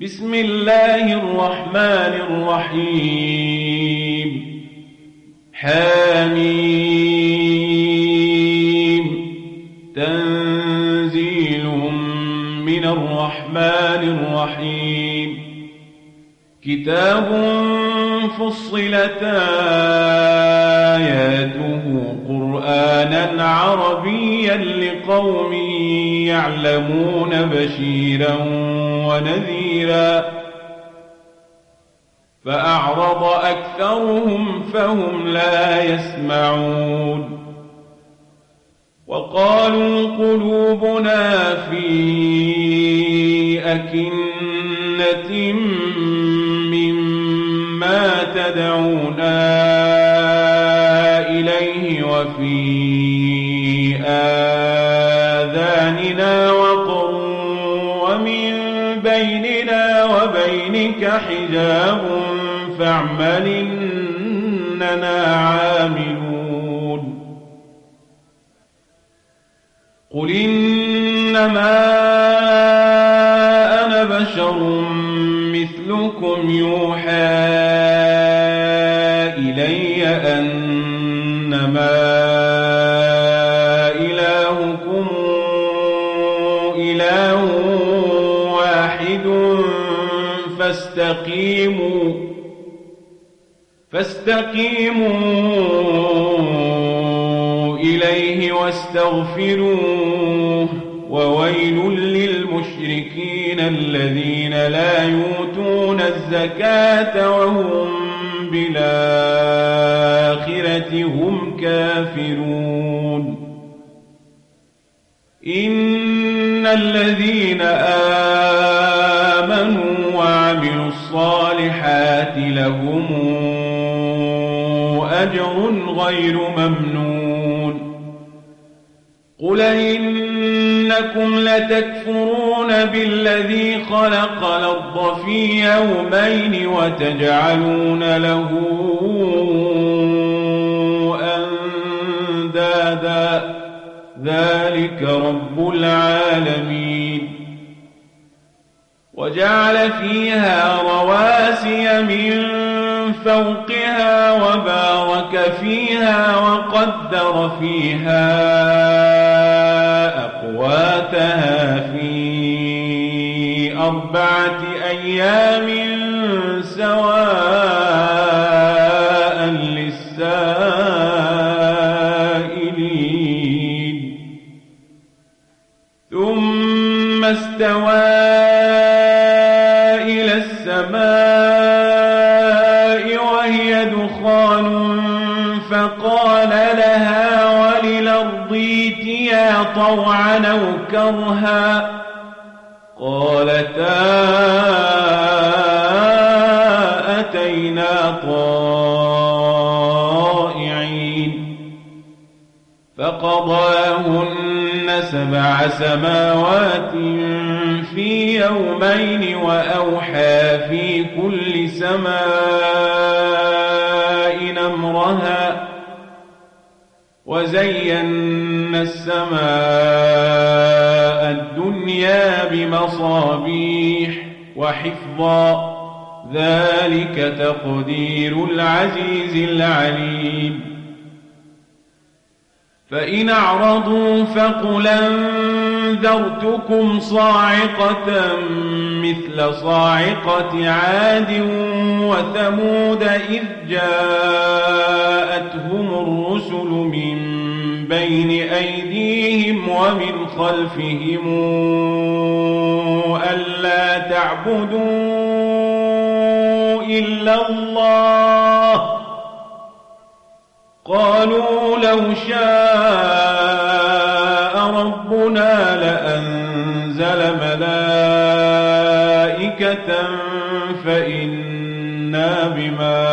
بسم الله الرحمن الرحيم حميم تنزيل من الرحمن الرحيم كتاب فصلت آياته قرآنا عربيا لقوم يعلمون بشيرا ونذيرا فأعرض أكثرهم فهم لا يسمعون وقالوا قلوبنا في أكنة مما تدعونا إليه وفي آذاننا وقر ومن بيننا وبينك حجاب فاعمل إننا عاملون قل إنما أنا بشر مثلكم يوحى إلي أنما إلهكم إله واحد فاستقيموا إليه واستغفروه وويل للمشركين الذين لا يؤتون الزكاة وهم بالآخرة هم كافرون إن الذين آمنوا وعملوا الصالحات لهم أجر غير ممنون قل إنكم لتكفرون بالذي خلق الأرض في يومين وتجعلون له أندادا ذلك رب العالمين وجعل فيها رواسي من فوقها وبارك فيها وقدر فيها أقواتها في 4 أيام سواء للسائلين ثم استوى إلى السماء وهي دخان فقال لها وللأرض ائتيا طوعا أو كرها قالتا أتينا طائعين فقضاهن 7 سماوات في يومين وأوحى في كل سماء أمرها وزينا السماء الدنيا بمصابيح وحفظا ذلك تقدير العزيز العليم فإن أعرضوا فقل أنذرتكم صاعقة مثل صاعقة عاد وثمود إذ جاءتهم الرسل من بين أيديهم ومن خلفهم ألا تعبدوا إلا الله قالوا لو شاء ربنا لأنزل ملائكة فإنا بما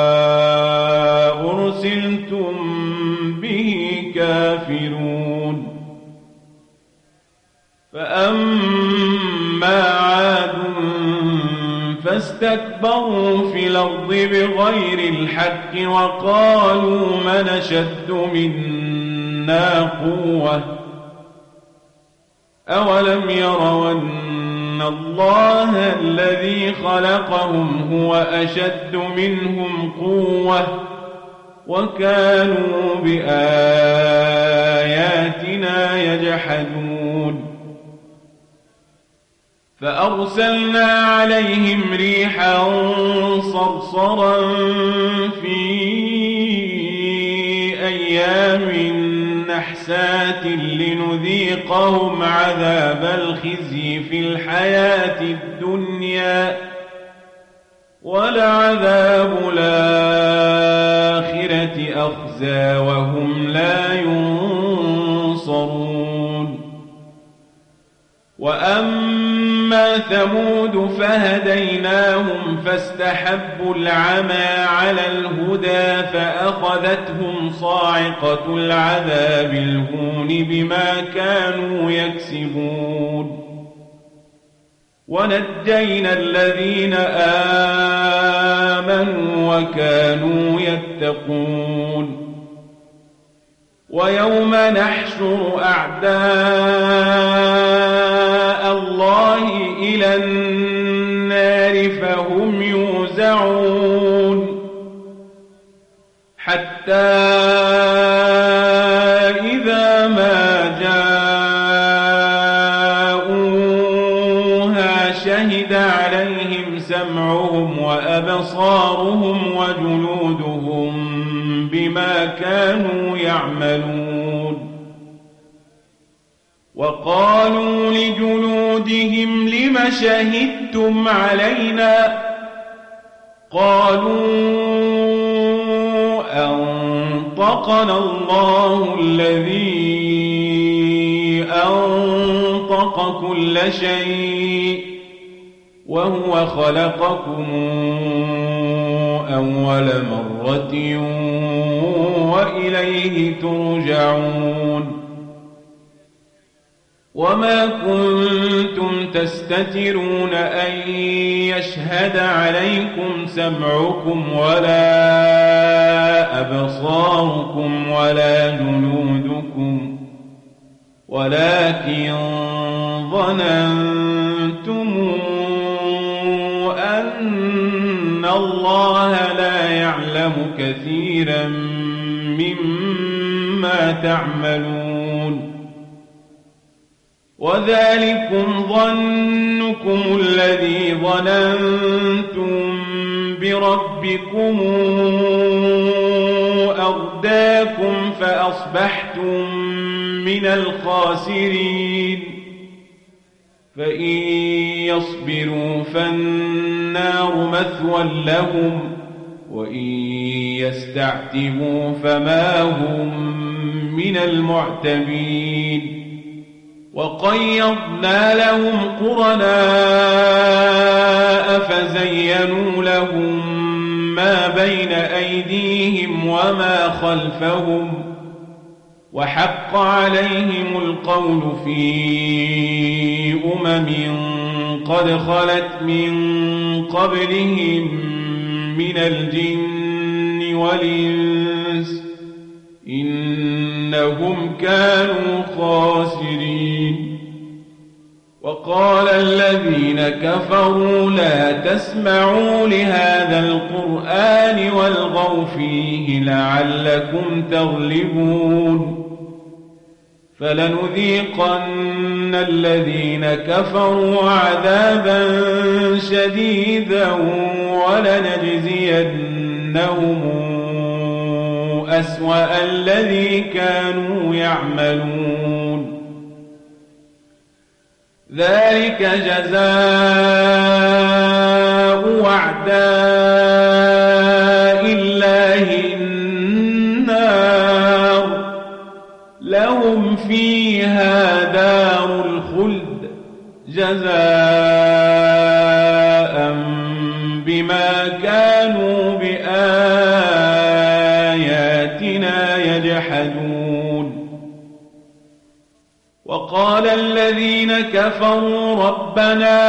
أرسلتم به كافرون فأما عاد فاستكبروا في الأرض بغير الحق وقالوا من أشد منا قوة أولم يروا أن الله الذي خلقهم هو أشد منهم قوة وكانوا بآياتنا يجحدون فأرسلنا عليهم ريحا صرصرا في أيام نحسات لنذيقهم عذاب الخزي في الحياة الدنيا ولعذاب الآخرة أخزى وهم لا ينصرون وأما ثمود فهديناهم فاستحبوا العمى على الهدى فأخذتهم صاعقة العذاب الهون بما كانوا يكسبون ونجينا الذين آمنوا وكانوا يتقون ويوم نحشر أعداء الله إلى النار فهم يوزعون حتى إذا ما جاءوها شهد عليهم سمعهم وأبصارهم وجلودهم بما كانوا يعملون وقالوا لجلودهم لم شهدتم علينا قالوا أنطقنا الله الذي أنطق كل شيء وهو خلقكم أول مرة وإليه ترجعون وما كنتم تستترون أن يشهد عليكم سمعكم ولا أبصاركم ولا جلودكم ولكن ظننتم أن الله لا يعلم كثيرا مما تعملون وذلكم ظنكم الذي ظننتم بربكم أرداكم فأصبحتم من الخاسرين فإن يصبروا فالنار مثوى لهم وإن يستعتبوا فما هم من المعتبين وقيضنا لهم قرناء فزينوا لهم ما بين أيديهم وما خلفهم وحق عليهم القول في قد خلت من قبلهم من الجن والإنس إنهم كانوا خاسرين وقال الذين كفروا لا تسمعوا لهذا القرآن والغوا فيه لعلكم تغلبون فلنذيقن الذين كفروا عذابا شديدا ولنجزينهم أسوأ الذي كانوا يعملون ذلك جزاء أعداء الله النار لهم فيها دار الخلد جزاء بما كانوا بآياتنا يجحدون وقال الذين كفروا ربنا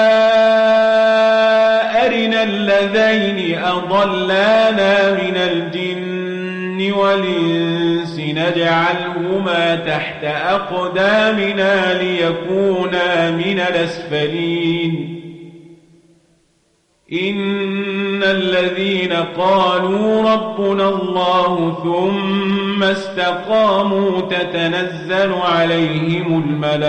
أرنا الذين أضلانا من الجن والإنس نجعلهما تحت أقدامنا ليكونا من الأسفلين إن الذين قالوا ربنا الله ثم استقاموا تتنزل عليهم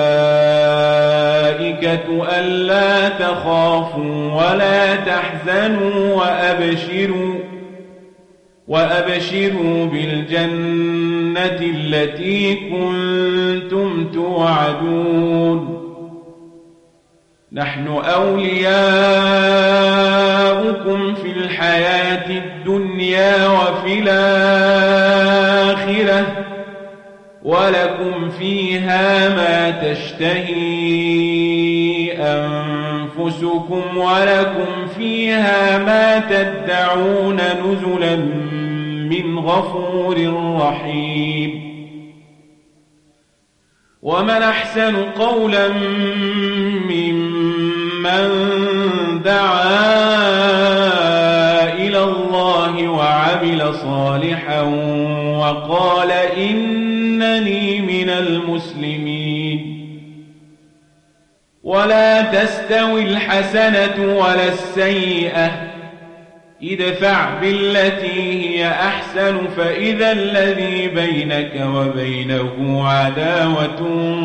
الملائكة ألا تخافوا ولا تحزنوا وأبشروا بالجنة التي كنتم توعدون نحن أولياؤكم في الحياة الدنيا وفي الآخرة ولكم فيها ما تشتهي أنفسكم ولكم فيها ما تدعون نزلا من غفور رحيم ومن أحسن قولا ممن دعا إلى الله وعمل صالحا وقال إنني من المسلمين ولا تستوي الحسنة ولا السيئة ادفع بالتي هي أحسن فإذا الذي بينك وبينه عداوة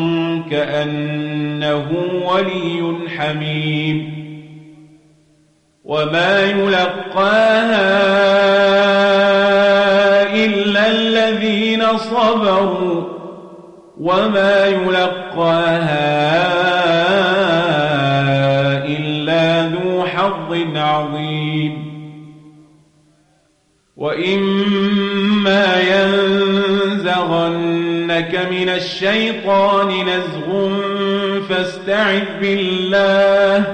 كأنه ولي حميم وما يلقاها إلا الذين صبروا وما يلقاها إلا ذو حظ عظيم وإما ينزغنك من الشيطان نزغ فاستعذ بالله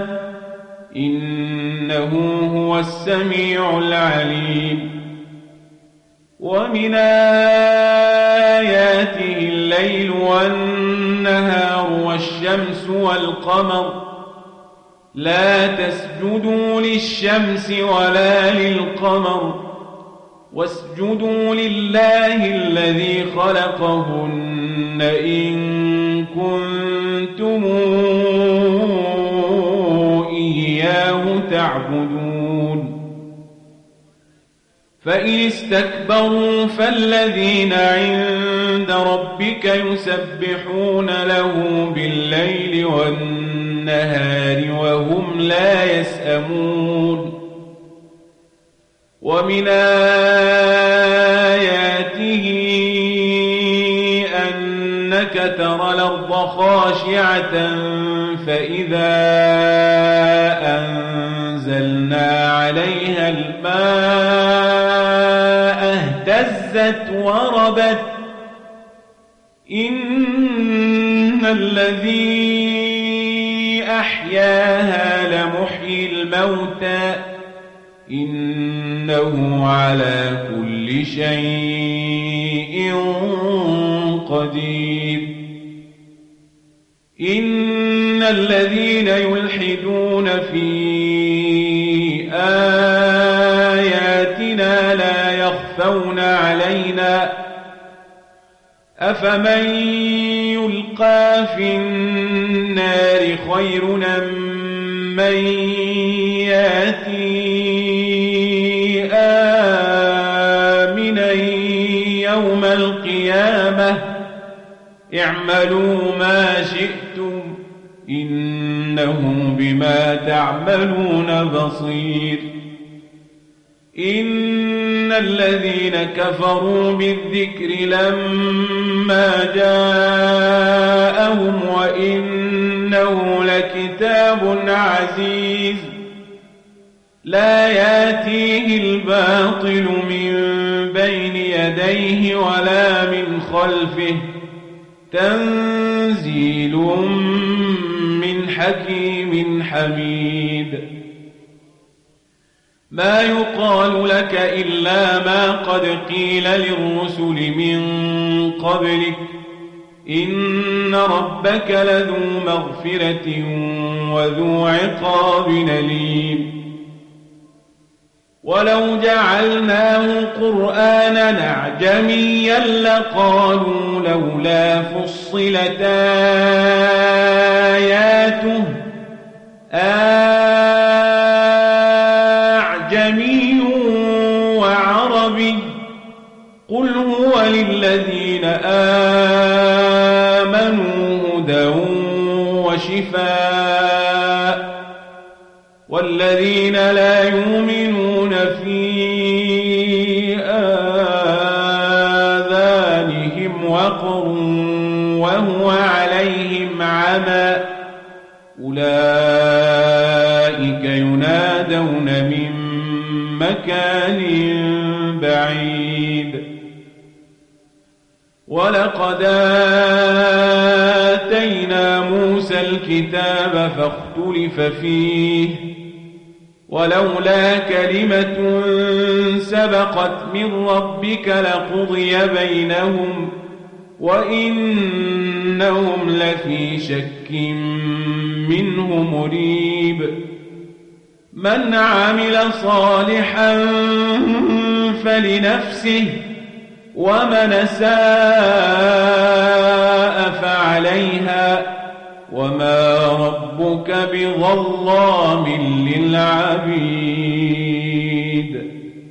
إنه هو السميع العليم ومن آياته الليل والنهار والشمس والقمر لا تسجدوا للشمس ولا للقمر واسجدوا لله الذي خلقهن إن كنتم إياه تعبدون فإن استكبروا فالذين عند ربك يسبحون له بالليل والنهار وهم لا يسأمون ومن آياته أنك ترى الأرض خاشعة فإذا أنزلنا عليها الماء اهتزت وربت إن الذي أحياها لمحيي الموتى إنه على كل شيء قدير إن الذين يلحدون في آياتنا لا يخفون علينا أفمن يلقى في النار خير من ياتي آمنا يوم القيامة اعملوا ما شئتم إنه بما تعملون بصير إن الذين كفروا بالذكر لما جاءهم وإنه لكتاب عزيز لا ياتيه الباطل من بين يديه ولا من خلفه تنزيل من حكيم حميد ما يقال لك إلا ما قد قيل للرسل من قبلك إن ربك لذو مغفرة وذو عقاب أليم ولو جعلناه قرآنا أعجميا لقالوا لولا فصلت آياته وشفاء والذين لا يؤمنون في آذانهم وقر وهو عليهم عمى أولئك ينادون من مكان بعيد ولقد آتينا موسى الكتاب فاختلف فيه ولولا كلمة سبقت من ربك لقضي بينهم وإنهم لفي شك منه مريب من عمل صالحا فلنفسه ومن أساء فعليها وما ربك بظلام للعبيد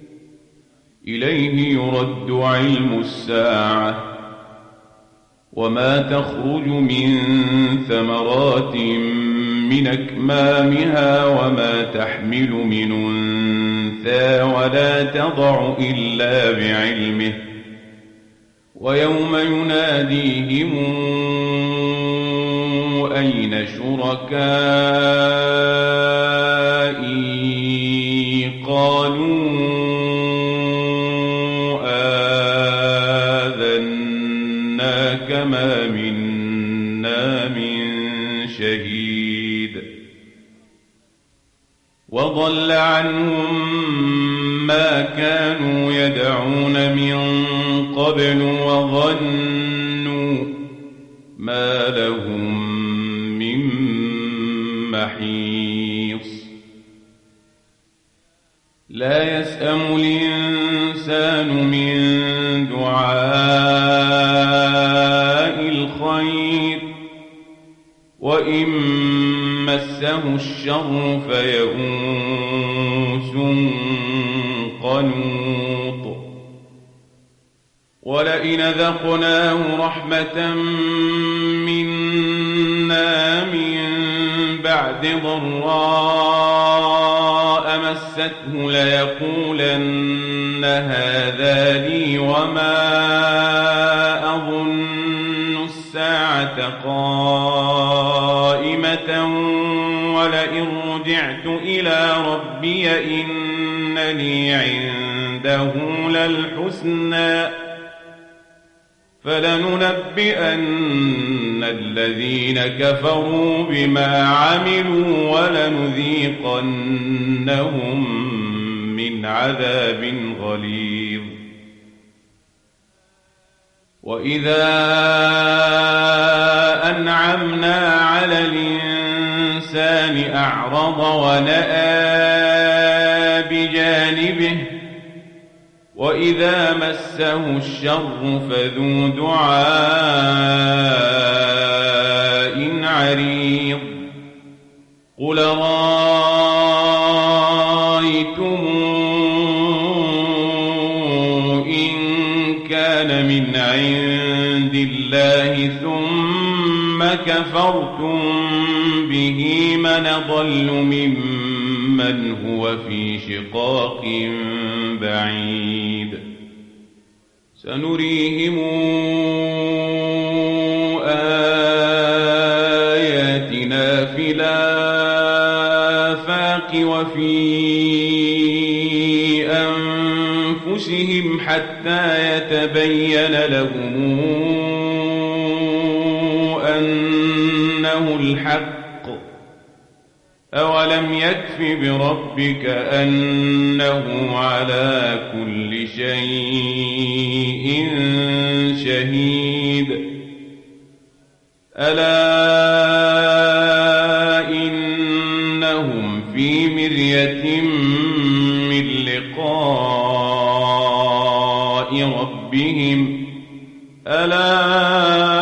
إليه يرد علم الساعة وما تخرج من ثمرات من أكمامها وما تحمل من أنثى ولا تضع إلا بعلمه ويوم يناديهم أين شركائي قالوا آذناك ما منا من شهيد وضل عنهم ما كانوا يدعون من قبل وظنوا ما لهم من محيص لا يسأم الإنسان من دعاء الخير وإن مسه الشر فيئوس قنوط ولئن ذقناه رحمة منا من بعد ضراء مسته ليقولن هذا لي وما أظن الساعة قائمة ولئن رجعت إلى ربي إن لي عنده للحسنى فلننبئن الذين كفروا بما عملوا ولنذيقنهم من عذاب غليظ وإذا أنعمنا على الإنسان أعرض ونأى بجانبه وإذا مسه الشر فذو دعاء عريض قل رأيتم إن كان من عند الله ثم كفرتم به من ضل ممن هو في شقاق بعيد سنريهم آياتنا في الآفاق وفي أنفسهم حتى يتبين لهم أنه الحق أولم يكف بربك أنه على كل شيء شهيد ألا إنهم في مرية من لقاء ربهم ألا